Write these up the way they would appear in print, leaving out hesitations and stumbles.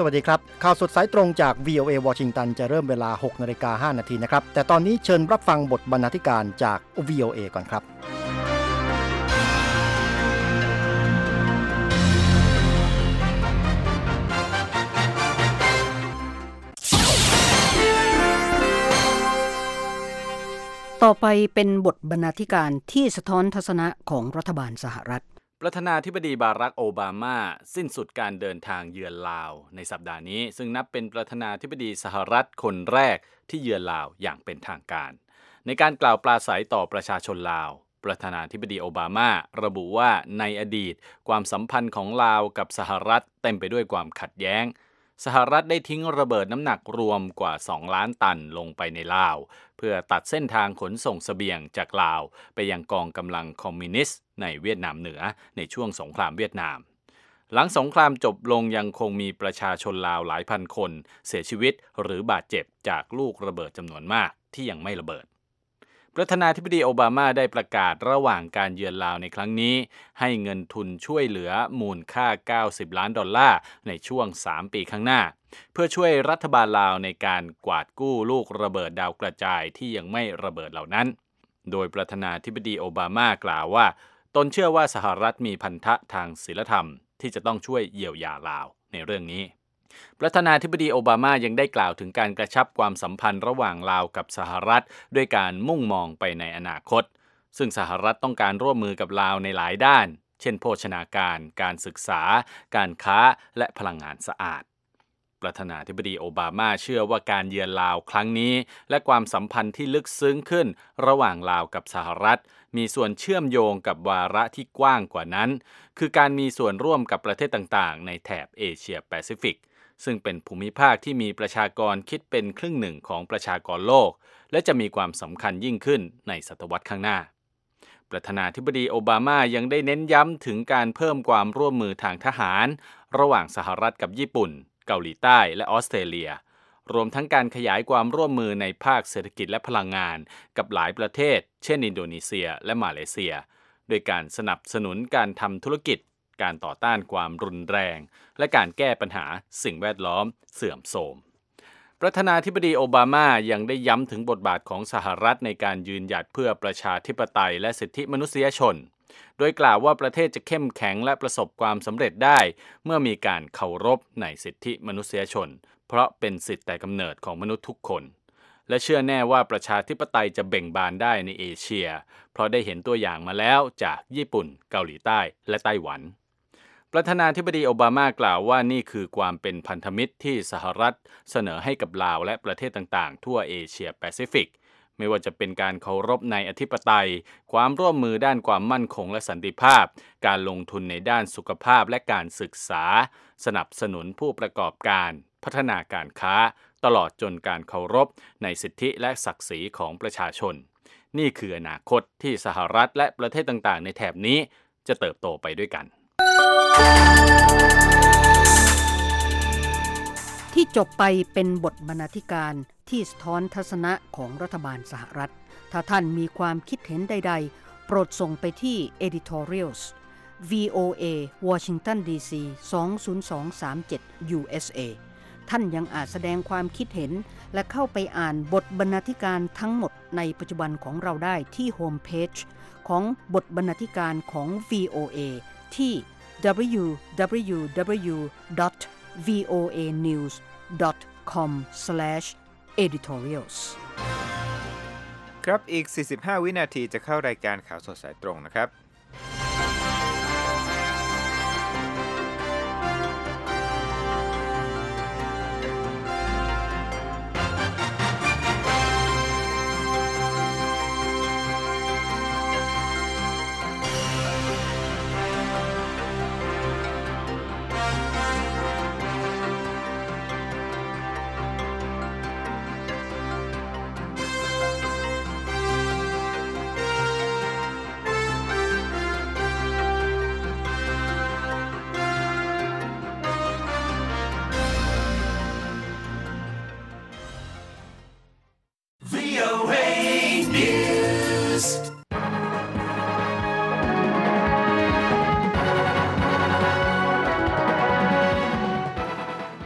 วัสดีครับข่าวสดสายตรงจาก VOA วอชิงตันจะเริ่มเวลา 6:05 น.นะครับแต่ตอนนี้เชิญรับฟังบทบรรณาธิการจาก VOA ก่อนครับต่อไปเป็นบทบรรณาธิการที่สะท้อนทัศนะของรัฐบาลสหรัฐประธานาธิบดีบารักโอบามาสิ้นสุดการเดินทางเยือนลาวในสัปดาห์นี้ซึ่งนับเป็นประธานาธิบดีสหรัฐคนแรกที่เยือนลาวอย่างเป็นทางการในการกล่าวปราศรัยต่อประชาชนลาวประธานาธิบดีโอบามาระบุว่าในอดีตความสัมพันธ์ของลาวกับสหรัฐเต็มไปด้วยความขัดแย้งสหรัฐได้ทิ้งระเบิดน้ำหนักรวมกว่า2 ล้านตันลงไปในลาวเพื่อตัดเส้นทางขนส่งเสบียงจากลาวไปยังกองกำลังคอมมิวนิสต์ในเวียดนามเหนือในช่วงสงครามเวียดนามหลังสงครามจบลงยังคงมีประชาชนลาวหลายพันคนเสียชีวิตหรือบาดเจ็บจากลูกระเบิดจำนวนมากที่ยังไม่ระเบิดประธานาธิบดีโอบามาได้ประกาศระหว่างการเยือนลาวในครั้งนี้ให้เงินทุนช่วยเหลือมูลค่า$90 ล้านในช่วง3 ปีข้างหน้าเพื่อช่วยรัฐบาลลาวในการกวาดกู้ลูกระเบิดดาวกระจายที่ยังไม่ระเบิดเหล่านั้นโดยประธานาธิบดีโอบามากล่าวว่าตนเชื่อว่าสหรัฐมีพันธะทางศีลธรรมที่จะต้องช่วยเยียวยาลาวในเรื่องนี้ประธานาธิบดีโอบามายังได้กล่าวถึงการกระชับความสัมพันธ์ระหว่างลาวกับสหรัฐด้วยการมุ่งมองไปในอนาคตซึ่งสหรัฐต้องการร่วมมือกับลาวในหลายด้านเช่นโภชนาการการศึกษาการค้าและพลังงานสะอาดประธานาธิบดีโอบามาเชื่อว่าการเยือนลาวครั้งนี้และความสัมพันธ์ที่ลึกซึ้งขึ้นระหว่างลาวกับสหรัฐมีส่วนเชื่อมโยงกับวาระที่กว้างกว่านั้นคือการมีส่วนร่วมกับประเทศต่างๆในแถบเอเชียแปซิฟิกซึ่งเป็นภูมิภาคที่มีประชากรคิดเป็นครึ่งหนึ่งของประชากรโลกและจะมีความสำคัญยิ่งขึ้นในศตวรรษข้างหน้าประธานาธิบดีโอบามายังได้เน้นย้ำถึงการเพิ่มความร่วมมือทางทหารระหว่างสหรัฐกับญี่ปุ่นเกาหลีใต้และออสเตรเลียรวมทั้งการขยายความร่วมมือในภาคเศรษฐกิจและพลังงานกับหลายประเทศเช่นอินโดนีเซียและมาเลเซียโดยการสนับสนุนการทำธุรกิจการต่อต้านความรุนแรงและการแก้ปัญหาสิ่งแวดล้อมเสื่อมโทรมประธานาธิบดีโอบามายังได้ย้ำถึงบทบาทของสหรัฐในการยืนหยัดเพื่อประชาธิปไตยและสิทธิมนุษยชนโดยกล่าวว่าประเทศจะเข้มแข็งและประสบความสำเร็จได้เมื่อมีการเคารพในสิทธิมนุษยชนเพราะเป็นสิทธิแต่กำเนิดของมนุษย์ทุกคนและเชื่อแน่ว่าประชาธิปไตยจะเบ่งบานได้ในเอเชียเพราะได้เห็นตัวอย่างมาแล้วจากญี่ปุ่นเกาหลีใต้และไต้หวันประธานาธิบดีโอบามากล่าวว่านี่คือความเป็นพันธมิตรที่สหรัฐเสนอให้กับลาวและประเทศต่างๆทั่วเอเชียแปซิฟิกไม่ว่าจะเป็นการเคารพในอธิปไตยความร่วมมือด้านความมั่นคงและสันติภาพการลงทุนในด้านสุขภาพและการศึกษาสนับสนุนผู้ประกอบการพัฒนาการค้าตลอดจนการเคารพในสิทธิและศักดิ์ศรีของประชาชนนี่คืออนาคตที่สหรัฐและประเทศต่างๆในแถบนี้จะเติบโตไปด้วยกันที่จบไปเป็นบทบรรณาธิการที่สะท้อนทัศนะของรัฐบาลสหรัฐถ้าท่านมีความคิดเห็นใดๆโปรดส่งไปที่ editorials VOA Washington DC 20237 USA ท่านยังอาจแสดงความคิดเห็นและเข้าไปอ่านบทบรรณาธิการทั้งหมดในปัจจุบันของเราได้ที่โฮมเพจของบทบรรณาธิการของ VOA ที่ www.voanews.com/editorials ครับอีก45วินาทีจะเข้ารายการข่าวสดสายตรงนะครับ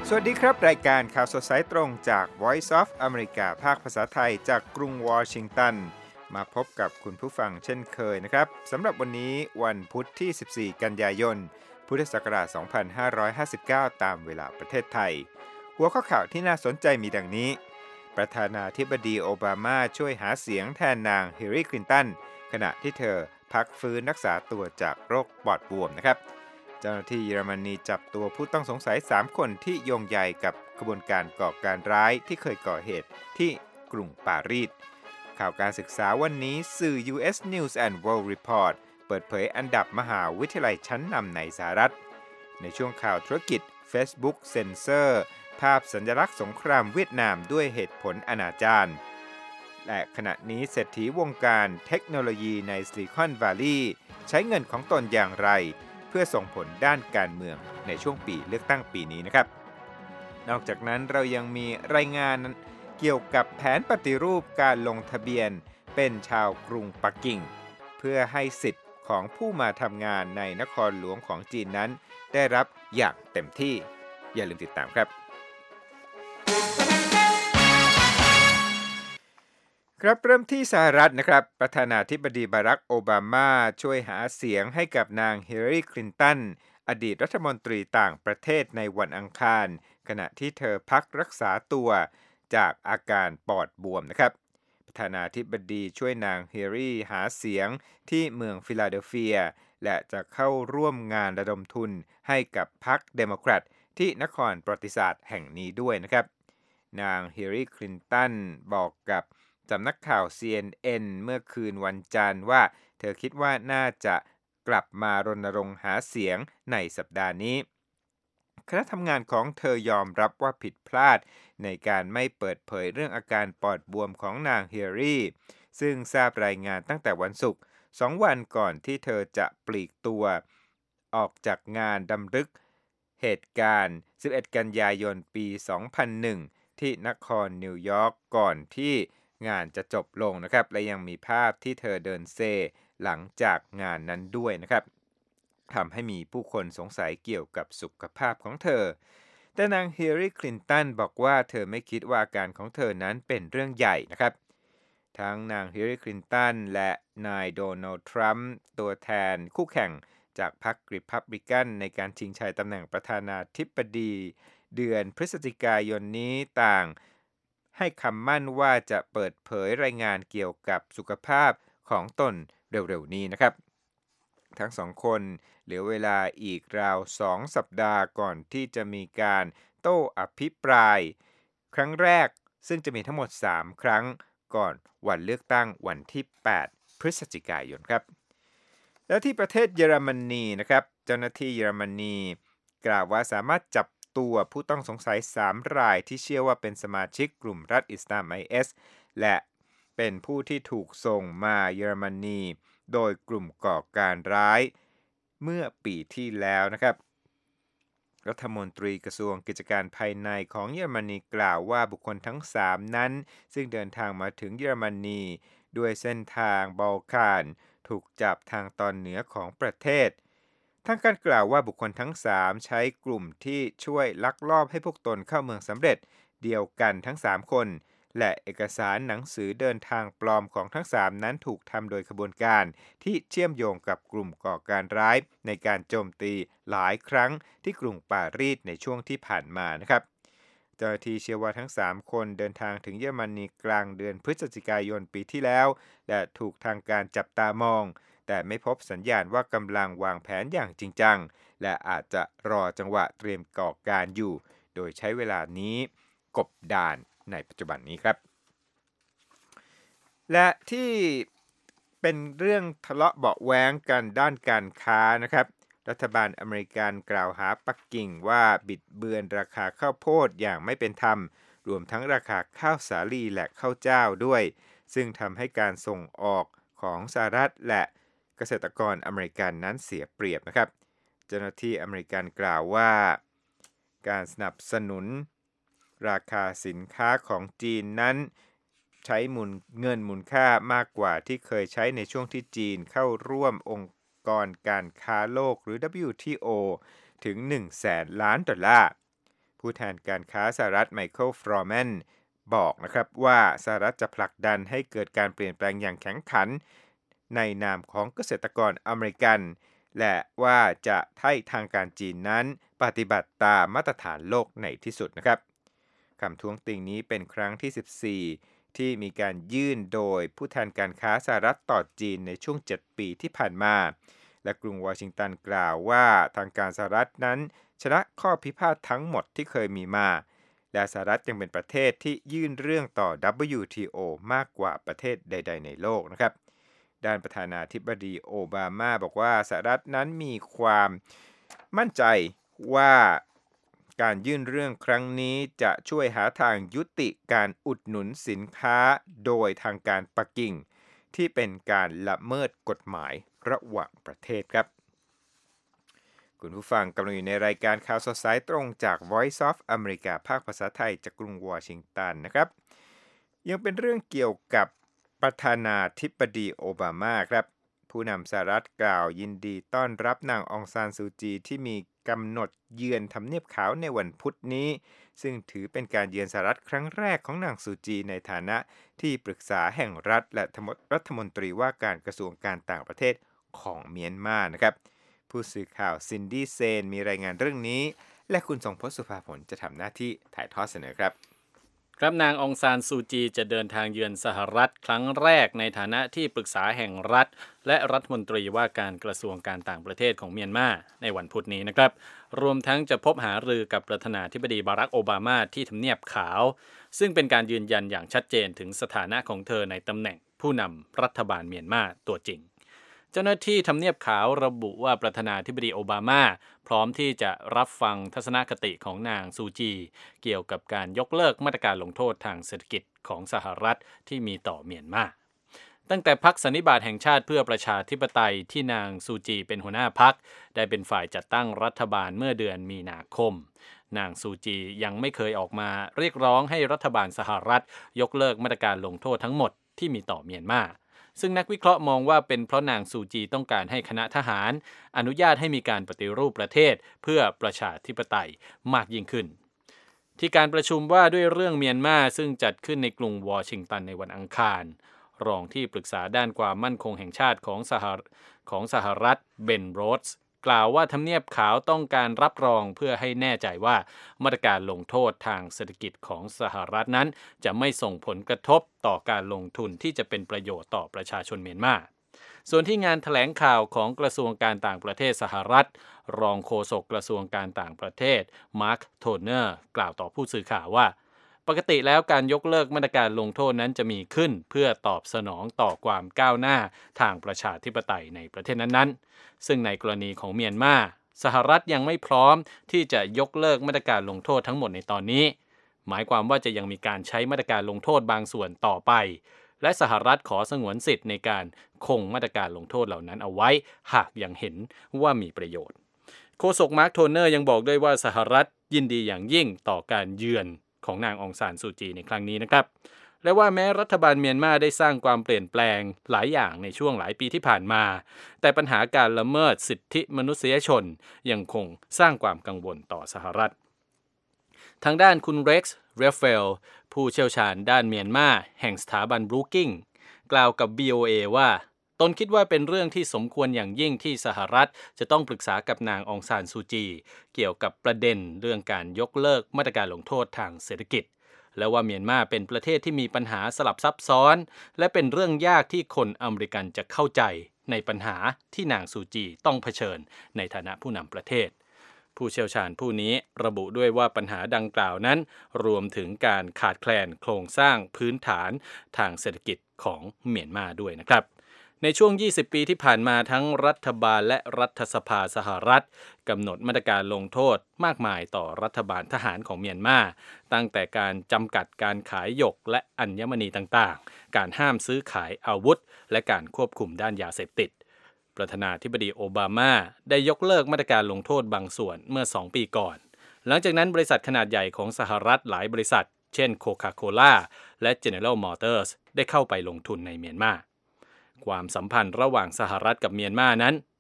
สวัสดีครับรายการข่าวสดสายตรงจาก Voice of America ภาคภาษาไทยจากกรุงวอชิงตันมาพบกับคุณผู้ฟังเช่นเคยนะครับสำหรับวันนี้วันพุธที่14กันยายนพุทธศักราช2559ตามเวลาประเทศไทยหัวข้อข่าวที่น่าสนใจมีดังนี้ประธานาธิบดีโอบามาช่วยหาเสียงแทนนางฮิลลารีคลินตันขณะที่เธอพักฟื้นรักษาตัวจากโรคปอดบวมนะครับเจ้าหน้าที่เยอรมนีจับตัวผู้ต้องสงสัย3คนที่โยงใยกับขบวนการก่อการร้ายที่เคยก่อเหตุที่กรุงปารีสข่าวการศึกษาวันนี้สื่อ US News and World Report เปิดเผยอันดับมหาวิทยาลัยชั้นนำในสหรัฐในช่วงข่าวธุรกิจ Facebook เซ็นเซอร์ภาพสัญลักษณ์สงครามเวียดนามด้วยเหตุผลอนาจารและขณะนี้เศรษฐีวงการเทคโนโลยีในซิลิคอนวัลลีย์ใช้เงินของตนอย่างไรเพื่อส่งผลด้านการเมืองในช่วงปีเลือกตั้งปีนี้นะครับนอกจากนั้นเรายังมีรายงานเกี่ยวกับแผนปฏิรูปการลงทะเบียนเป็นชาวกรุงปักกิ่งเพื่อให้สิทธิ์ของผู้มาทำงานในนครหลวงของจีนนั้นได้รับอย่างเต็มที่อย่าลืมติดตามครับครับเริ่มที่สหรัฐนะครับประธานาธิบดีบารักโอบามาช่วยหาเสียงให้กับนางฮิลลารีคลินตันอดีตรัฐมนตรีต่างประเทศในวันอังคารขณะที่เธอพักรักษาตัวจากอาการปอดบวมนะครับประธานาธิบดีช่วยนางฮิลลารีหาเสียงที่เมืองฟิลาเดลเฟียและจะเข้าร่วมงานระดมทุนให้กับพรรคเดโมแครตที่นครประวัติศาสตร์แห่งนี้ด้วยนะครับนางฮิลลารีคลินตันบอกกับสำนักข่าว CNN เมื่อคืนวันจันทร์ว่าเธอคิดว่าน่าจะกลับมารณรงค์หาเสียงในสัปดาห์นี้คณะทำงานของเธอยอมรับว่าผิดพลาดในการไม่เปิดเผยเรื่องอาการปอดบวมของนางฮิลลารีซึ่งทราบรายงานตั้งแต่วันศุกร์2 วันก่อนที่เธอจะปลีกตัวออกจากงานดำลึกเหตุการณ์11กันยายนปี2001ที่นครนิวยอร์กก่อนที่งานจะจบลงนะครับและยังมีภาพที่เธอเดินเซหลังจากงานนั้นด้วยนะครับทำให้มีผู้คนสงสัยเกี่ยวกับสุขภาพของเธอแต่นางฮิลลารีคลินตันบอกว่าเธอไม่คิดว่าอาการของเธอนั้นเป็นเรื่องใหญ่นะครับทั้งนางฮิลลารีคลินตันและนายโดนัลด์ทรัมป์ตัวแทนคู่แข่งจากพรรครีพับลิกันในการชิงชัยตำแหน่งประธานาธิบดีเดือนพฤศจิกายนนี้ต่างให้คำมั่นว่าจะเปิดเผยรายงานเกี่ยวกับสุขภาพของตนเร็วๆนี้นะครับทั้งสองคนเหลือเวลาอีกราว2 สัปดาห์ก่อนที่จะมีการโต้อภิปรายครั้งแรกซึ่งจะมีทั้งหมด3 ครั้งก่อนวันเลือกตั้งวันที่8 พฤศจิกายนครับแล้วที่ประเทศเยอรมนีนะครับเจ้าหน้าที่เยอรมนีกล่าวว่าสามารถจับตัวผู้ต้องสงสัย3 รายที่เชื่อว่าเป็นสมาชิกกลุ่มรัฐอิสลาม IS และเป็นผู้ที่ถูกส่งมาเยอรมนีโดยกลุ่มก่อการร้ายเมื่อปีที่แล้วนะครับรัฐมนตรีกระทรวงกิจการภายในของเยอรมนีกล่าวว่าบุคคลทั้ง3นั้นซึ่งเดินทางมาถึงเยอรมนีด้วยเส้นทางบัลคานถูกจับทางตอนเหนือของประเทศทางการกล่าวว่าบุคคลทั้ง3ใช้กลุ่มที่ช่วยลักลอบให้พวกตนเข้าเมืองสำเร็จเดียวกันทั้ง3คนและเอกสารหนังสือเดินทางปลอมของทั้ง3นั้นถูกทำโดยขบวนการที่เชื่อมโยงกับกลุ่มก่อการร้ายในการโจมตีหลายครั้งที่กรุงปารีสในช่วงที่ผ่านมานะครับเจ้าหน้าที่เชื่อว่าทั้ง3คนเดินทางถึงเยอรมนีกลางเดือนพฤศจิกายนปีที่แล้วและถูกทางการจับตามองแต่ไม่พบสัญญาณว่ากำลังวางแผนอย่างจริงจังและอาจจะรอจังหวะเตรียมก่อการอยู่โดยใช้เวลานี้กบดานในปัจจุบันนี้ครับและที่เป็นเรื่องทะเลาะเบาะแว้งกันด้านการค้านะครับรัฐบาลอเมริกันกล่าวหาปักกิ่งว่าบิดเบือนราคาข้าวโพดอย่างไม่เป็นธรรมรวมทั้งราคาข้าวสาลีและข้าวเจ้าด้วยซึ่งทำให้การส่งออกของสหรัฐและเกษตรกรอเมริกันนั้นเสียเปรียบนะครับเจ้าหน้าที่อเมริกันกล่าวว่าการสนับสนุนราคาสินค้าของจีนนั้นใช้เงินมูลค่ามากกว่าที่เคยใช้ในช่วงที่จีนเข้าร่วมองค์กรการค้าโลกหรือ WTO ถึง $100,000 ล้านผู้แทนการค้าสหรัฐไมเคิล ฟรอแมนบอกนะครับว่าสหรัฐจะผลักดันให้เกิดการเปลี่ยนแปลงอย่างแข็งขันในนามของเกษตรกรอเมริกันและว่าจะให้ทางการจีนนั้นปฏิบัติตามมาตรฐานโลกในที่สุดนะครับคำท้วงติงนี้เป็นครั้งที่ 14ที่มีการยื่นโดยผู้แทนการค้าสหรัฐต่อจีนในช่วง 7 ปีที่ผ่านมาและกรุงวอชิงตันกล่าวว่าทางการสหรัฐนั้นชนะข้อพิพาททั้งหมดที่เคยมีมาและสหรัฐยังเป็นประเทศที่ยื่นเรื่องต่อ WTO มากกว่าประเทศใดๆในโลกนะครับด้านประธานาธิบดีโอบามาบอกว่าสหรัฐนั้นมีความมั่นใจว่าการยื่นเรื่องครั้งนี้จะช่วยหาทางยุติการอุดหนุนสินค้าโดยทางการปักกิ่งที่เป็นการละเมิดกฎหมายระหว่างประเทศครับคุณผู้ฟังกำลังอยู่ในรายการข่าวสดสายตรงจาก Voice of America ภาคภาษาไทยจากกรุงวอชิงตันนะครับยังเป็นเรื่องเกี่ยวกับประธานาธิบดีโอบามาครับผู้นำสหรัฐกล่าวยินดีต้อนรับนางองซานซูจีที่มีกำหนดเยือนทำเนียบขาวในวันพุธนี้ซึ่งถือเป็นการเยือนสหรัฐครั้งแรกของนางซูจีในฐานะที่ปรึกษาแห่งรัฐและรัฐมนตรีว่าการกระทรวงการต่างประเทศของเมียนมานะครับผู้สื่อข่าวซินดี้เซนมีรายงานเรื่องนี้และคุณทรงพจน์สุภาผลจะทำหน้าที่ถ่ายทอดเสนอครับครับนางองซานซูจีจะเดินทางเยือนสหรัฐครั้งแรกในฐานะที่ปรึกษาแห่งรัฐและรัฐมนตรีว่าการกระทรวงการต่างประเทศของเมียนมาในวันพุธนี้นะครับรวมทั้งจะพบหารือกับประธานาธิบดีบารักโอบามาที่ทำเนียบขาวซึ่งเป็นการยืนยันอย่างชัดเจนถึงสถานะของเธอในตำแหน่งผู้นำรัฐบาลเมียนมาตัวจริงเจ้าหน้าที่ทำเนียบขาวระบุว่าประธานาธิบดีโอบามาพร้อมที่จะรับฟังทัศนคติของนางซูจีเกี่ยวกับการยกเลิกมาตรการลงโทษทางเศรษฐกิจของสหรัฐที่มีต่อเมียนมาตั้งแต่พรรคสันนิบาตแห่งชาติเพื่อประชาธิปไตยที่นางซูจีเป็นหัวหน้าพรรคได้เป็นฝ่ายจัดตั้งรัฐบาลเมื่อเดือนมีนาคมนางซูจียังไม่เคยออกมาเรียกร้องให้รัฐบาลสหรัฐยกเลิกมาตรการลงโทษทั้งหมดที่มีต่อเมียนมาซึ่งนักวิเคราะห์มองว่าเป็นเพราะนางซูจีต้องการให้คณะทหารอนุญาตให้มีการปฏิรูปประเทศเพื่อประชาธิปไตยมากยิ่งขึ้นที่การประชุมว่าด้วยเรื่องเมียนมาซึ่งจัดขึ้นในกรุงวอชิงตันในวันอังคารรองที่ปรึกษาด้านความมั่นคงแห่งชาติของสหรัฐเบนโรสกล่าวว่าทำเนียบขาวต้องการรับรองเพื่อให้แน่ใจว่ามาตรการลงโทษทางเศรษฐกิจของสหรัฐนั้นจะไม่ส่งผลกระทบต่อการลงทุนที่จะเป็นประโยชน์ต่อประชาชนเมียนมาส่วนที่งานแถลงข่าวของกระทรวงการต่างประเทศสหรัฐรองโฆษกกระทรวงการต่างประเทศมาร์คโทเนอร์กล่าวต่อผู้สื่อข่าวว่าปกติแล้วการยกเลิกมาตรการลงโทษนั้นจะมีขึ้นเพื่อตอบสนองต่อความก้าวหน้าทางประชาธิปไตยในประเทศนั้นๆซึ่งในกรณีของเมียนมาสหรัฐยังไม่พร้อมที่จะยกเลิกมาตรการลงโทษทั้งหมดในตอนนี้หมายความว่าจะยังมีการใช้มาตรการลงโทษบางส่วนต่อไปและสหรัฐขอสงวนสิทธิ์ในการคงมาตรการลงโทษเหล่านั้นเอาไว้หากยังเห็นว่ามีประโยชน์โฆษกมาร์คโทเนอร์ยังบอกด้วยว่าสหรัฐยินดีอย่างยิ่งต่อการเยือนของนางองซานซูจีในครั้งนี้นะครับและว่าแม้รัฐบาลเมียนมาได้สร้างความเปลี่ยนแปลงหลายอย่างในช่วงหลายปีที่ผ่านมาแต่ปัญหาการละเมิดสิทธิมนุษยชนยังคงสร้างความกังวลต่อสหรัฐทางด้านคุณเร็กซ์ เรฟเฟลผู้เชี่ยวชาญด้านเมียนมาแห่งสถาบันบรูกิงกล่าวกับ VOA ว่าตนคิดว่าเป็นเรื่องที่สมควรอย่างยิ่งที่สหรัฐจะต้องปรึกษากับนางองซานซูจีเกี่ยวกับประเด็นเรื่องการยกเลิกมาตรการลงโทษทางเศรษฐกิจและว่าเมียนมาเป็นประเทศที่มีปัญหาสลับซับซ้อนและเป็นเรื่องยากที่คนอเมริกันจะเข้าใจในปัญหาที่นางซูจีต้องเผชิญในฐานะผู้นำประเทศผู้เชี่ยวชาญผู้นี้ระบุด้วยว่าปัญหาดังกล่าวนั้นรวมถึงการขาดแคลนโครงสร้างพื้นฐานทางเศรษฐกิจของเมียนมาด้วยนะครับในช่วง20ปีที่ผ่านมาทั้งรัฐบาลและรัฐสภาสหรัฐกำหนดมาตรการลงโทษมากมายต่อรัฐบาลทหารของเมียนมาตั้งแต่การจำกัดการขายหยกและอัญมณีต่างๆการห้ามซื้อขายอาวุธและการควบคุมด้านยาเสพติดประธานาธิบดีโอบามาได้ยกเลิกมาตรการลงโทษบางส่วนเมื่อ2ปีก่อนหลังจากนั้นบริษัทขนาดใหญ่ของสหรัฐหลายบริษัทเช่นโคคาโคล่าและ General Motors ได้เข้าไปลงทุนในเมียนมาความสัมพันธ์ระหว่างสหรัฐกับเมียนมานั้น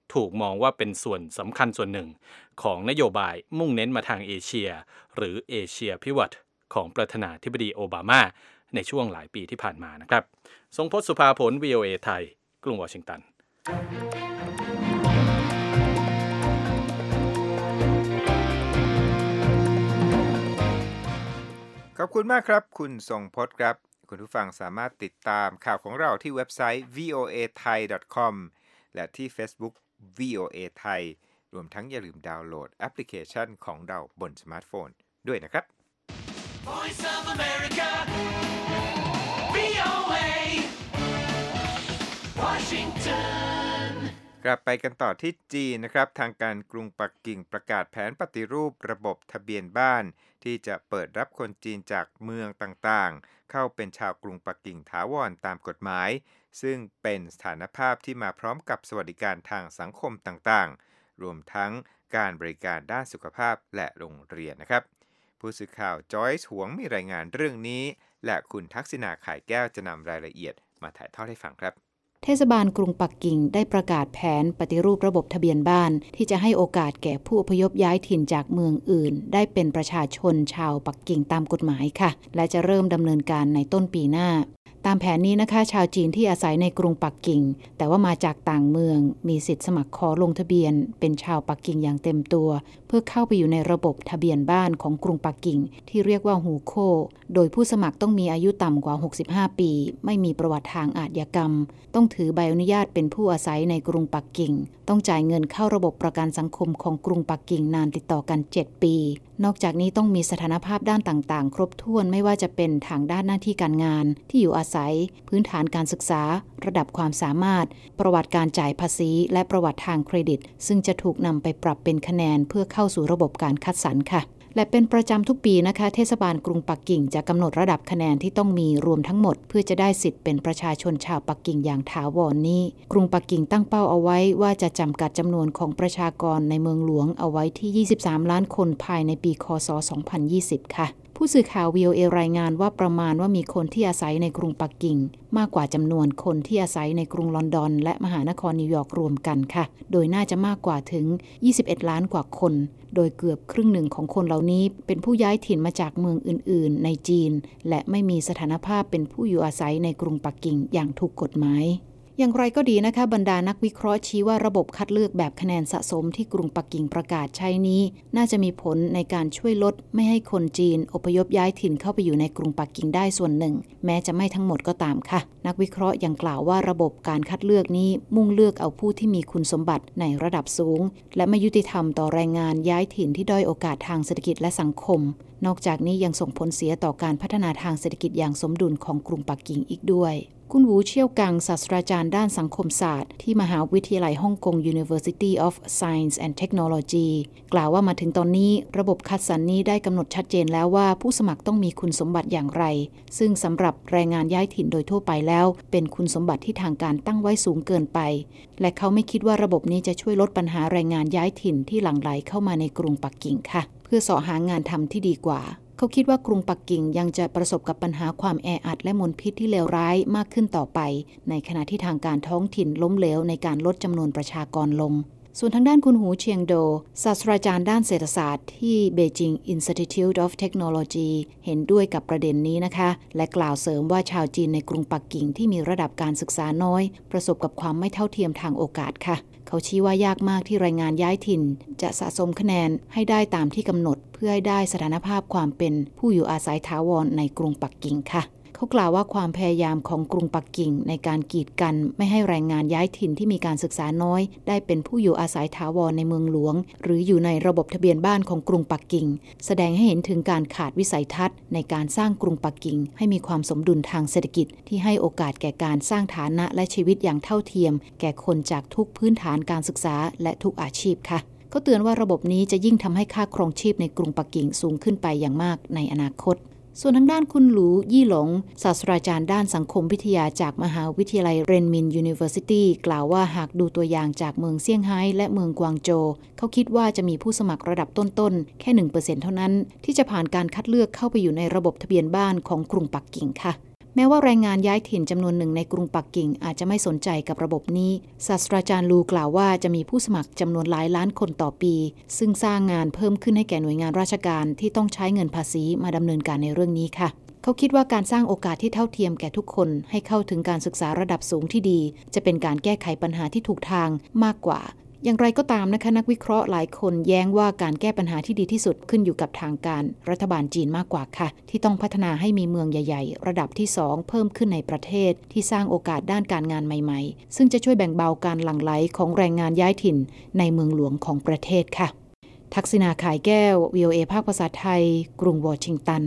ถูกมองว่าเป็นส่วนสำคัญส่วนหนึ่งของนโยบายมุ่งเน้นมาทางเอเชียหรือเอเชียพิวัตรของประธานาธิบดีโอบามาในช่วงหลายปีที่ผ่านมานะครับทรงพจน์สุภาผล VOA ไทยกรุงวอชิงตันขอบคุณมากครับคุณทรงพจน์ครับคุณผู้ฟังสามารถติดตามข่าวของเราที่เว็บไซต์ voathai.com และที่ Facebook VOA ไทยรวมทั้งอย่าลืมดาวน์โหลดแอปพลิเคชันของเราบนสมาร์ทโฟนด้วยนะครับ Voice of America VOA Washington กลับไปกันต่อที่จีนนะครับทางการกรุงปักกิ่งประกาศแผนปฏิรูประบบทะเบียนบ้านที่จะเปิดรับคนจีนจากเมืองต่างๆเข้าเป็นชาวกรุงปักกิ่งถาวรตามกฎหมายซึ่งเป็นสถานภาพที่มาพร้อมกับสวัสดิการทางสังคมต่างๆรวมทั้งการบริการด้านสุขภาพและโรงเรียนนะครับผู้สื่อข่าวจอยส์หวงมีรายงานเรื่องนี้และคุณทักษิณาข่ายแก้วจะนำรายละเอียดมาถ่ายทอดให้ฟังครับเทศบาลกรุงปักกิ่งได้ประกาศแผนปฏิรูประบบทะเบียนบ้านที่จะให้โอกาสแก่ผู้อพยพย้ายถิ่นจากเมืองอื่นได้เป็นประชาชนชาวปักกิ่งตามกฎหมายค่ะและจะเริ่มดำเนินการในต้นปีหน้าตามแผนนี้นะคะชาวจีนที่อาศัยในกรุงปักกิ่งแต่ว่ามาจากต่างเมืองมีสิทธิ์สมัครขอลงทะเบียนเป็นชาวปักกิ่งอย่างเต็มตัวเพื่อเข้าไปอยู่ในระบบทะเบียนบ้านของกรุงปักกิ่งที่เรียกว่าฮูโคโดยผู้สมัครต้องมีอายุต่ำกว่า65ปีไม่มีประวัติทางอาชญากรรมต้องถือใบอนุญาตเป็นผู้อาศัยในกรุงปักกิ่งต้องจ่ายเงินเข้าระบบประกันสังคมของกรุงปักกิ่งนานติดต่อกัน7ปีนอกจากนี้ต้องมีสถานภาพด้านต่างๆครบถ้วนไม่ว่าจะเป็นทางด้านหน้าที่การงานที่อยู่อาศัยพื้นฐานการศึกษาระดับความสามารถประวัติการจ่ายภาษีและประวัติทางเครดิตซึ่งจะถูกนำไปปรับเป็นคะแนนเพื่อเข้าสู่ระบบการคัดสรรค่ะและเป็นประจำทุกปีนะคะเทศบาลกรุงปักกิ่งจะกำหนดระดับคะแนนที่ต้องมีรวมทั้งหมดเพื่อจะได้สิทธิ์เป็นประชาชนชาวปักกิ่งอย่างถาวรนี้กรุงปักกิ่งตั้งเป้าเอาไว้ว่าจะจำกัดจำนวนของประชากรในเมืองหลวงเอาไว้ที่23ล้านคนภายในปีคศ2020ค่ะผู้สื่อข่าว VOA รายงานว่าประมาณว่ามีคนที่อาศัยในกรุงปักกิ่งมากกว่าจำนวนคนที่อาศัยในกรุงลอนดอนและมหานครนิวยอร์กรวมกันค่ะโดยน่าจะมากกว่าถึง21ล้านกว่าคนโดยเกือบครึ่งหนึ่งของคนเหล่านี้เป็นผู้ย้ายถิ่นมาจากเมืองอื่นๆในจีนและไม่มีสถานภาพเป็นผู้อยู่อาศัยในกรุงปักกิ่งอย่างถูกกฎหมายอย่างไรก็ดีนะคะบรรดานักวิเคราะห์ชี้ว่าระบบคัดเลือกแบบคะแนนสะสมที่กรุงปักกิ่งประกาศใช้นี้น่าจะมีผลในการช่วยลดไม่ให้คนจีนอพยพย้ายถิ่นเข้าไปอยู่ในกรุงปักกิ่งได้ส่วนหนึ่งแม้จะไม่ทั้งหมดก็ตามค่ะนักวิเคราะห์ยังกล่าวว่าระบบการคัดเลือกนี้มุ่งเลือกเอาผู้ที่มีคุณสมบัติในระดับสูงและไม่ยุติธรรมต่อแรงงานย้ายถิ่นที่ด้อยโอกาสทางเศรษฐกิจและสังคมนอกจากนี้ยังส่งผลเสียต่อการพัฒนาทางเศรษฐกิจอย่างสมดุลของกรุงปักกิ่งอีกด้วยคุณหูเชี่ยวกังศาสตราจารย์ด้านสังคมศาสตร์ที่มหาวิทยาลัยฮ่องกง University of Science and Technology กล่าวว่ามาถึงตอนนี้ระบบคัดสรรนี้ได้กำหนดชัดเจนแล้วว่าผู้สมัครต้องมีคุณสมบัติอย่างไรซึ่งสำหรับแรงงานย้ายถิ่นโดยทั่วไปแล้วเป็นคุณสมบัติที่ทางการตั้งไว้สูงเกินไปและเขาไม่คิดว่าระบบนี้จะช่วยลดปัญหาแรงงานย้ายถิ่นที่หลั่งไหลเข้ามาในกรุงปักกิ่งค่ะเพื่อเสาะหางานทำที่ดีกว่าเขาคิดว่ากรุงปักกิ่งยังจะประสบกับปัญหาความแออัดและมลพิษที่เลวร้ายมากขึ้นต่อไปในขณะที่ทางการท้องถิ่นล้มเหลวในการลดจำนวนประชากรลงส่วนทางด้านคุณหูเชียงโดศาสตราจารย์ด้านเศรษฐศาสตร์ที่ Beijing Institute of Technology เห็นด้วยกับประเด็นนี้นะคะและกล่าวเสริมว่าชาวจีนในกรุงปักกิ่งที่มีระดับการศึกษาน้อยประสบกับความไม่เท่าเทียมทางโอกาสค่ะเขาชี้ว่ายากมากที่แรงงานย้ายถิ่นจะสะสมคะแนนให้ได้ตามที่กำหนดเพื่อให้ได้สถานภาพความเป็นผู้อยู่อาศัยถาวรในกรุงปักกิ่งค่ะเขากล่าวว่าความพยายามของกรุงปักกิ่งในการกีดกันไม่ให้แรงงานย้ายถิ่นที่มีการศึกษาน้อยได้เป็นผู้อยู่อาศัยถาวรในเมืองหลวงหรืออยู่ในระบบทะเบียนบ้านของกรุงปักกิ่งแสดงให้เห็นถึงการขาดวิสัยทัศน์ในการสร้างกรุงปักกิ่งให้มีความสมดุลทางเศรษฐกิจที่ให้โอกาสแก่การสร้างฐานะและชีวิตอย่างเท่าเทียมแก่คนจากทุกพื้นฐานการศึกษาและทุกอาชีพค่ะเขาเตือนว่าระบบนี้จะยิ่งทำให้ค่าครองชีพในกรุงปักกิ่งสูงขึ้นไปอย่างมากในอนาคตส่วนทางด้านคุณหลูยี่หลงศาสตราจารย์ด้านสังคมวิทยาจากมหาวิทยาลัยเรนมิน University กล่าวว่าหากดูตัวอย่างจากเมืองเซี่ยงไฮ้และเมืองกวางโจวเขาคิดว่าจะมีผู้สมัครระดับต้นๆแค่ 1% เท่านั้นที่จะผ่านการคัดเลือกเข้าไปอยู่ในระบบทะเบียนบ้านของกรุงปักกิ่งค่ะแม้ว่าแรงงานย้ายถิ่นจำนวนหนึ่งในกรุงปักกิ่งอาจจะไม่สนใจกับระบบนี้ศาสตราจารย์ลูกล่าวว่าจะมีผู้สมัครจำนวนหลายล้านคนต่อปีซึ่งสร้างงานเพิ่มขึ้นให้แก่หน่วยงานราชการที่ต้องใช้เงินภาษีมาดำเนินการในเรื่องนี้ค่ะเขาคิดว่าการสร้างโอกาสที่เท่าเทียมแก่ทุกคนให้เข้าถึงการศึกษาระดับสูงที่ดีจะเป็นการแก้ไขปัญหาที่ถูกทางมากกว่าอย่างไรก็ตามนะคะนักวิเคราะห์หลายคนแย้งว่าการแก้ปัญหาที่ดีที่สุดขึ้นอยู่กับทางการรัฐบาลจีนมากกว่าค่ะที่ต้องพัฒนาให้มีเมืองใหญ่ๆระดับที่2เพิ่มขึ้นในประเทศที่สร้างโอกาสด้านการงานใหม่ๆซึ่งจะช่วยแบ่งเบาการหลั่งไหลของแรงงานย้ายถิ่นในเมืองหลวงของประเทศค่ะทักษิณา ข่ายแก้ว VOA ภาคภาษาไทยกรุงวอชิงตัน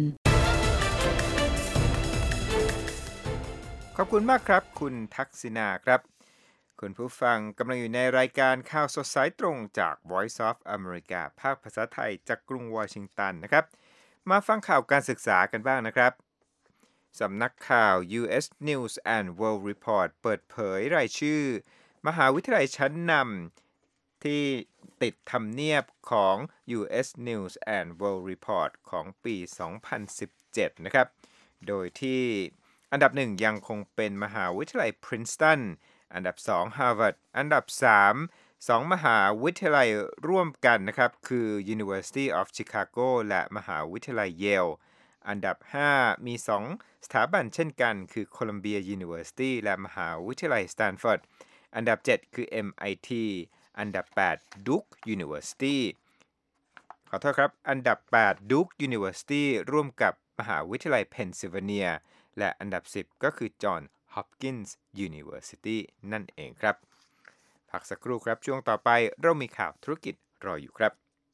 ขอบคุณมากครับคุณทักษิณาครับคุณผู้ฟังกำลังอยู่ในรายการข่าวสดสายตรงจาก Voice of America ภาคภาษาไทยจากกรุงวอชิงตันนะครับมาฟังข่าวการศึกษากันบ้างนะครับสำนักข่าว US News and World Report เปิดเผยรายชื่อมหาวิทยาลัยชั้นนำที่ติดทำเนียบของ US News and World Report ของปี 2017 นะครับโดยที่อันดับ1ยังคงเป็นมหาวิทยาลัย Princetonอันดับ2 Harvard อันดับ3 2มหาวิทยาลัยร่วมกันนะครับคือ University of Chicago และมหาวิทยาลัย Yale อันดับ5มี2สถาบันเช่นกันคือ Columbia University และมหาวิทยาลัย Stanford อันดับ7คือ MIT อันดับ8 Duke University ขอโทษครับอันดับ8 Duke University ร่วมกับมหาวิทยาลัย Pennsylvania และอันดับ10ก็คือ John Hopkins University นั่นเองครับพักสักครู่ครับช่วงต่อไปเรามีข่าวธุรกิจรออยู่ครับ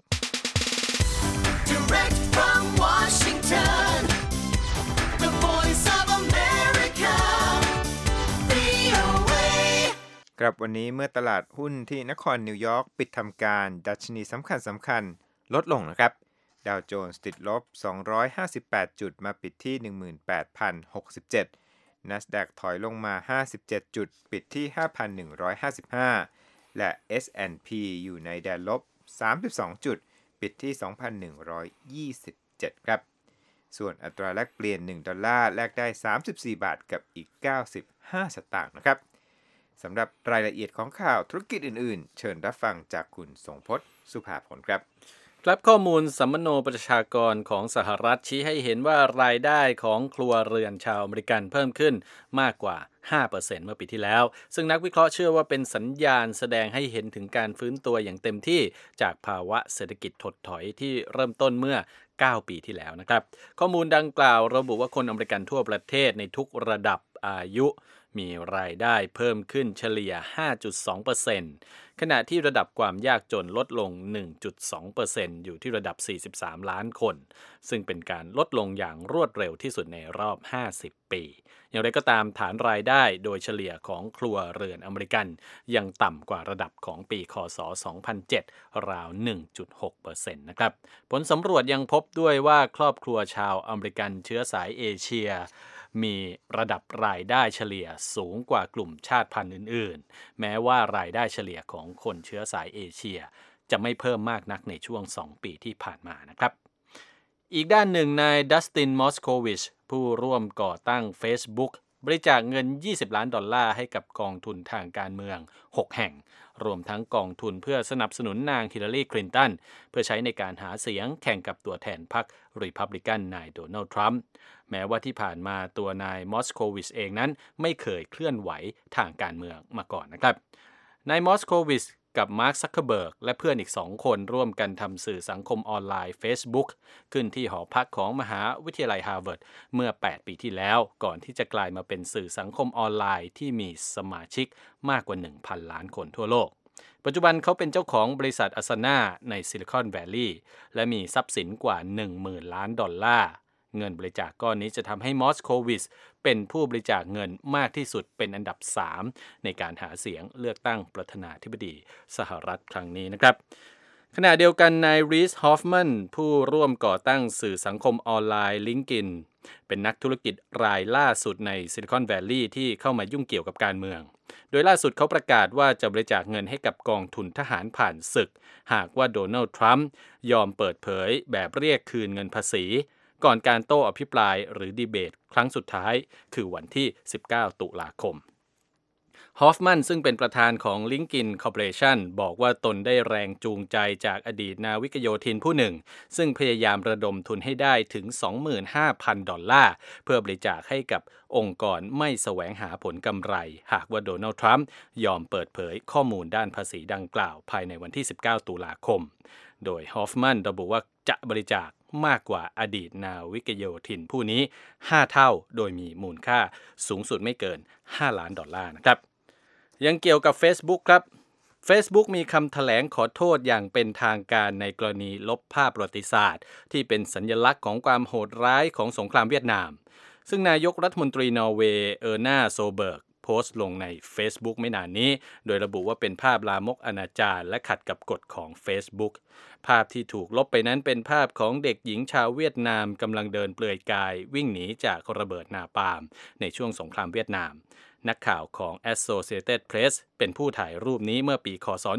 Direct from Washington, the voice of America, VOA. ครับวันนี้เมื่อตลาดหุ้นที่นครนิวยอร์กปิดทำการดัชนีสำคัญลดลงนะครับดาวโจนส์ติดลบ258จุดมาปิดที่ 18,067 NASDAQ ถอยลงมา57จุดปิดที่ 5,155 และ S&P อยู่ในแดนลบ32จุดปิดที่ 2,127 ครับส่วนอัตราแลกเปลี่ยน$1แลกได้34บาทกับอีก95สตางค์นะครับสำหรับรายละเอียดของข่าวธุรกิจอื่นๆเชิญรับฟังจากคุณทรงพจน์สุภาผลครับครับข้อมูลสัมมโนประชากรของสหรัฐชี้ให้เห็นว่ารายได้ของครัวเรือนชาวอเมริกันเพิ่มขึ้นมากกว่า 5% เมื่อปีที่แล้วซึ่งนักวิเคราะห์เชื่อว่าเป็นสัญญาณแสดงให้เห็นถึงการฟื้นตัวอย่างเต็มที่จากภาวะเศรษฐกิจถดถอยที่เริ่มต้นเมื่อ9 ปีที่แล้วนะครับข้อมูลดังกล่าวระบุว่าคนอเมริกันทั่วประเทศในทุกระดับอายุมีรายได้เพิ่มขึ้นเฉลี่ย 5.2%ขณะที่ระดับความยากจนลดลง 1.2% อยู่ที่ระดับ43ล้านคนซึ่งเป็นการลดลงอย่างรวดเร็วที่สุดในรอบ50ปีอย่างไรก็ตามฐานรายได้โดยเฉลี่ยของครัวเรือนอเมริกันยังต่ำกว่าระดับของปีค.ศ. 2007 ราว 1.6% นะครับผลสำรวจยังพบด้วยว่าครอบครัวชาวอเมริกันเชื้อสายเอเชียมีระดับรายได้เฉลี่ยสูงกว่ากลุ่มชาติพันธุ์อื่นๆแม้ว่ารายได้เฉลี่ยของคนเชื้อสายเอเชียจะไม่เพิ่มมากนักในช่วง2ปีที่ผ่านมานะครับอีกด้านหนึ่งนายดัสตินมอสโควิชผู้ร่วมก่อตั้ง Facebook บริจาคเงิน$20 ล้านให้กับกองทุนทางการเมือง6แห่งรวมทั้งกองทุนเพื่อสนับสนุนนางฮิลลารีคลินตันเพื่อใช้ในการหาเสียงแข่งกับตัวแทนพรรครีพับลิกันนายโดนัลด์ทรัมป์แม้ว่าที่ผ่านมาตัวนายมอสโควิชเองนั้นไม่เคยเคลื่อนไหวทางการเมืองมาก่อนนะครับนายมอสโควิชกับมาร์ค ซักเคอร์เบิร์กและเพื่อนอีก2คนร่วมกันทำสื่อสังคมออนไลน์ Facebook ขึ้นที่หอพักของมหาวิทยาลัยฮาร์วาร์ดเมื่อ8ปีที่แล้วก่อนที่จะกลายมาเป็นสื่อสังคมออนไลน์ที่มีสมาชิกมากกว่า 1,000 ล้านคนทั่วโลกปัจจุบันเขาเป็นเจ้าของบริษัทอาซาน่าในซิลิคอนแวลลีย์และมีทรัพย์สินกว่า $10,000 ล้านเงินบริจาคก้อนนี้จะทำให้มอสโควิชเป็นผู้บริจาคเงินมากที่สุดเป็นอันดับ3ในการหาเสียงเลือกตั้งประธานาธิบดีสหรัฐครั้งนี้นะครับขณะเดียวกันนายรีส ฮอฟมันผู้ร่วมก่อตั้งสื่อสังคมออนไลน์ลิงก์อินเป็นนักธุรกิจรายล่าสุดในซิลิคอนแวลลีย์ที่เข้ามายุ่งเกี่ยวกับการเมืองโดยล่าสุดเขาประกาศว่าจะบริจาคเงินให้กับกองทุนทหารผ่านศึกหากว่าโดนัลด์ทรัมป์ยอมเปิดเผยแบบเรียกคืนเงินภาษีก่อนการโต้อภิปรายหรือดีเบตครั้งสุดท้ายคือวันที่ 19 ตุลาคมฮอฟมันซึ่งเป็นประธานของ LinkedIn Corporation บอกว่าตนได้แรงจูงใจจากอดีตนาวิกโยธินผู้หนึ่งซึ่งพยายามระดมทุนให้ได้ถึง $25,000 เพื่อบริจาคให้กับองค์กรไม่แสวงหาผลกำไรหากว่าโดนัลด์ทรัมป์ยอมเปิดเผยข้อมูลด้านภาษีดังกล่าวภายในวันที่ 19 ตุลาคมโดยฮอฟมันระบุว่าจะบริจาคมากกว่าอดีตนาวิกโยธินผู้นี้5เท่าโดยมีมูลค่าสูงสุดไม่เกิน$5 ล้านนะครับยังเกี่ยวกับ Facebook ครับ Facebook มีคำแถลงขอโทษอย่างเป็นทางการในกรณีลบภาพประวัติศาสตร์ที่เป็นสัญลักษณ์ของความโหดร้ายของสงครามเวียดนามซึ่งนายกรัฐมนตรีนอร์เวย์เออร์นาโซเบิร์กโพสต์ลงใน Facebook ไม่นานนี้โดยระบุว่าเป็นภาพลามกอนาจารและขัดกับกฎของ Facebook ภาพที่ถูกลบไปนั้นเป็นภาพของเด็กหญิงชาวเวียดนามกำลังเดินเปลือยกายวิ่งหนีจากระเบิดนาปาล์มในช่วงสงครามเวียดนามนักข่าวของ Associated Press เป็นผู้ถ่ายรูปนี้เมื่อปีคศ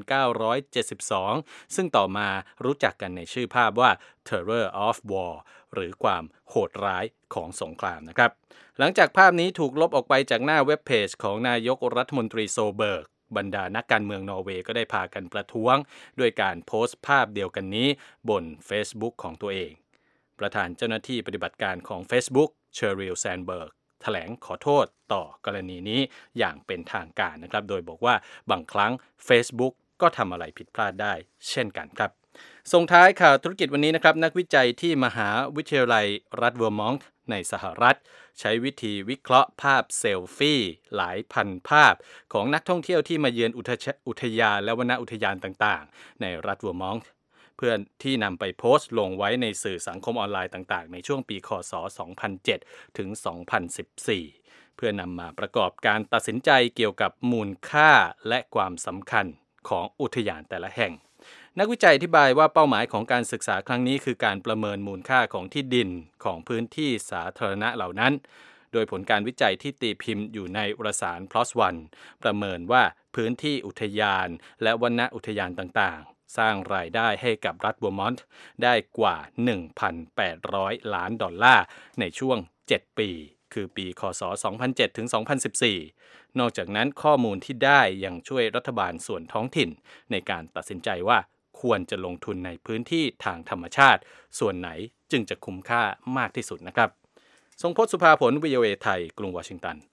1972 ซึ่งต่อมารู้จักกันในชื่อภาพว่า Terror of War หรือความโหดร้ายของสงครามนะครับหลังจากภาพนี้ถูกลบออกไปจากหน้าเว็บเพจของนายกรัฐมนตรีโซเบิร์กบรรดานักการเมืองนอร์เวย์ก็ได้พากันประท้วงด้วยการโพสต์ภาพเดียวกันนี้บน Facebook ของตัวเองประธานเจ้าหน้าที่ปฏิบัติการของ Facebook เชอริล แซนเบิร์กแถลงขอโทษต่อกรณีนี้อย่างเป็นทางการนะครับโดยบอกว่าบางครั้ง Facebook ก็ทำอะไรผิดพลาดได้เช่นกันครับส่งท้ายข่าวธุรกิจวันนี้นะครับนักวิจัยที่มหาวิทยาลัยรัฐเวอร์มอนต์ในสหรัฐใช้วิธีวิเคราะห์ภาพเซลฟี่หลายพันภาพของนักท่องเที่ยวที่มาเยือนอุทยานและวนอุทยานต่างๆในรัฐเวอร์มอนต์เพื่อนที่นำไปโพสต์ลงไว้ในสื่อสังคมออนไลน์ต่างๆในช่วงปีคศ 2007 ถึง 2014 เพื่อนำมาประกอบการตัดสินใจเกี่ยวกับมูลค่าและความสำคัญของอุทยานแต่ละแห่งนักวิจัยอธิบายว่าเป้าหมายของการศึกษาครั้งนี้คือการประเมินมูลค่าของที่ดินของพื้นที่สาธารณะเหล่านั้นโดยผลการวิจัยที่ตีพิมพ์อยู่ในวารสาร PLOS ONE ประเมินว่าพื้นที่อุทยานและวนอุทยานต่างๆสร้างรายได้ให้กับรัฐเวอร์มอนต์ได้กว่า $1,800 ล้านในช่วง 7 ปีคือปีคศ 2007 ถึง 2014 นอกจากนั้นข้อมูลที่ได้ยังช่วยรัฐบาลส่วนท้องถิ่นในการตัดสินใจว่าควรจะลงทุนในพื้นที่ทางธรรมชาติส่วนไหนจึงจะคุ้มค่ามากที่สุดนะครับทรงพจน์สุภาผล VOA ไทยกรุงวอชิงตัน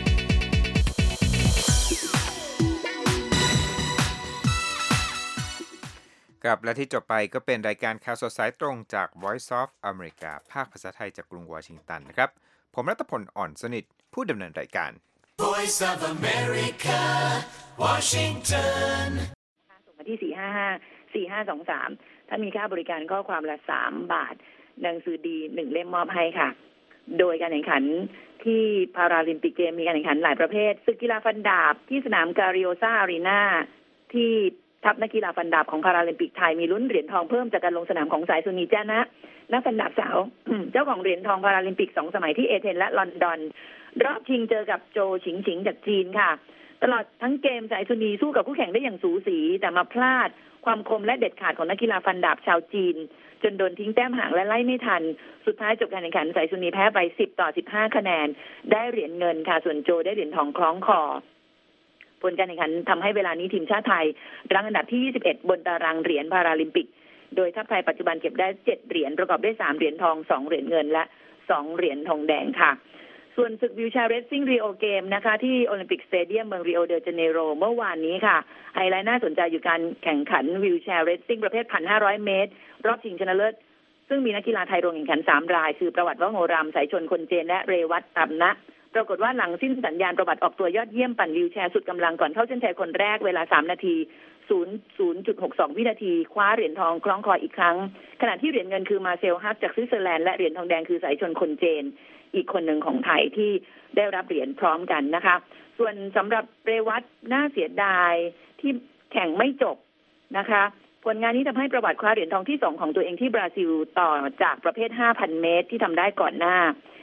ครับและที่จบไปก็เป็นรายการข่าวสดสายตรงจาก Voice of America ภาคภาษาไทยจากกรุงวอชิงตันนะครับผมรัตพล อ่อนสนิทผู้ดำเนินรายการ Voice of America Washington ส่งมาที่ 455-4523 ถ้ามีค่าบริการข้อความละ3 บาทหนังสือดี1 เล่มมอบให้ค่ะโดยการแข่งขันที่พาราลิมปิกเกมมีการแข่งขันหลายประเภทศึกกีฬาฟันดาบที่สนามการิโอซาอารีนาที่ทัพนักกีฬาฟันดาบของพาราลิมปิกไทยมีลุ้นเหรียญทองเพิ่มจากการลงสนามของสายสุนีจ้านะนักฟันดาบสาว เจ้าของเหรียญทองพาราลิมปิก2 สมัยที่เอเธนและลอนดอนรอบชิงเจอกับโจฉิงฉิงจากจีนค่ะตลอดทั้งเกมสายสุนีสู้กับคู่แข่งได้อย่างสูสีแต่มาพลาดความคมและเด็ดขาดของนักกีฬาฟันดาบชาวจีนจนโดนทิ้งแต้มห่างและไล่ไม่ทันสุดท้ายจบการแข่งขันสายสุนีแพ้ไป10-15 คะแนนได้เหรียญเงินค่ะส่วนโจได้เหรียญทองคล้องคอผลการแข่งขันทำให้เวลานี้ทีมชาติไทยรั้งอันดับที่21บนตารางเหรียญพาราลิมปิกโดยทัพไทยปัจจุบันเก็บได้7 เหรียญประกอบด้วย3 เหรียญทอง2 เหรียญเงินและ2 เหรียญทองแดงค่ะส่วนศึกวิวแชร์เรซซิ่งรีโอเกมนะคะที่โอลิมปิกสเตเดียมเมืองริโอเดจาเนโรเมื่อวานนี้ค่ะไฮไลท์น่าสนใจอยู่การแข่งขันวิวแชร์เรซซิ่งประเภท 1,500 เมตรรอบชิงชนะเลิศซึ่งมีนักกีฬาไทยลงแข่งขัน3 รายคือประวัติวโหรามสายชนคนเจนและเรวัตตำนะปรากฏว่าหลังสิ้นสัญญาณประวัติออกตัวยอดเยี่ยมปั่นวิวแชร์สุดกำลังก่อนเข้าเส้นชัยคนแรกเวลา3 นาที 0.62 วินาทีคว้าเหรียญทองคล้องคออีกครั้งขณะที่เหรียญเงินคือมาเซลฮักจากสวิตเซอร์แลนด์และเหรียญทองแดงคือสายชนคนเจนอีกคนหนึ่งของไทยที่ได้รับเหรียญพร้อมกันนะคะส่วนสำหรับเรวัตน่าเสียดายที่แข่งไม่จบนะคะผลงานนี้ทำให้ประวัติคว้าเหรียญทองที่2ของตัวเองที่บราซิลต่อจากประเภท 5,000 เมตรที่ทำได้ก่อนหน้า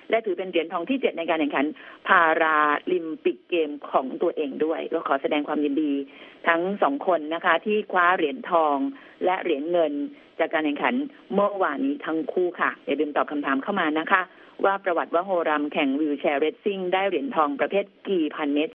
และถือเป็นเหรียญทองที่7ในการแข่งขันพาราลิมปิกเกมของตัวเองด้วยก็ขอแสดงความยินดีทั้ง2คนนะคะที่คว้าเหรียญทองและเหรียญเงินจากการแข่งขันเมื่อวานนี้ทั้งคู่ค่ะอย่าลืมตอบคำถามเข้ามานะคะว่าประวัติว่าโฮรัมแข่งวีลแชร์เรซซิ่งได้เหรียญทองประเภทกี่พันเมตร